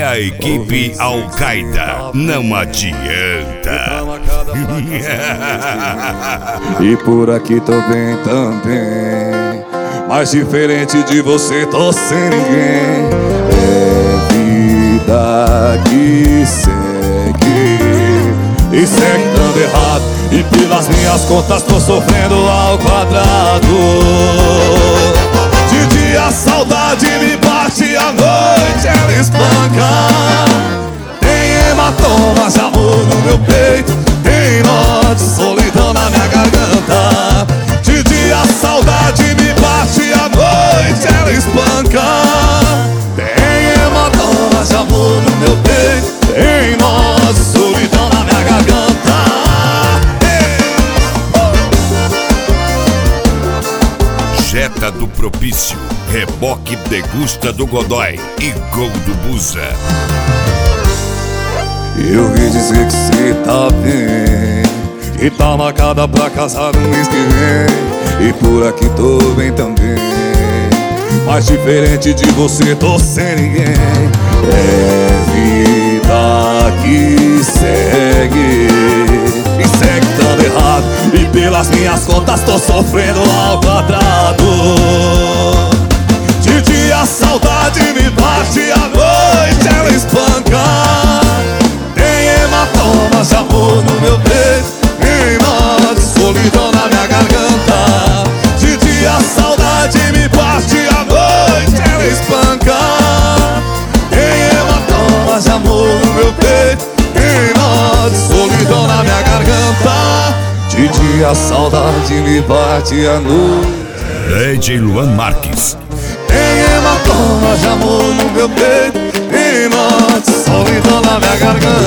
a equipe Al-Qaeda. Não adianta. E por aqui tô bem também, mas diferente de você tô sem ninguém. É vida que segue, e segue dando errado, e pelas minhas contas tô sofrendo ao quadrado. De dia a saudade me bate, à noite ela espanca. Tem hematomas de amor no meu peito, tem nó de solidão na minha garganta. De dia a saudade me bate, à noite ela espanca. Tem hematomas de amor no meu peito, tem nó de solidão na minha garganta. Jetta do Propício, reboque degusta do Godoy e gol do Buza. Eu ouvi dizer que cê tá bem, que tá marcada pra casar no mês que vem. E por aqui tô bem também, mas diferente de você tô sem ninguém. É vida que segue, e segue dando errado, e pelas minhas contas tô sofrendo ao quadrado. De dia a saudade me bate, à noite ela espanca. Tem hematomas de amor no meu peito, tem nó de solidão na minha garganta. De dia a saudade me bate, à noite ela espanca. Tem hematomas de amor no meu peito, tem nó de solidão na minha garganta. De dia a saudade me bate, à noite. DJ Luan Marques. Tem hematomas de amor no meu peito, tem nó de solidão na minha garganta.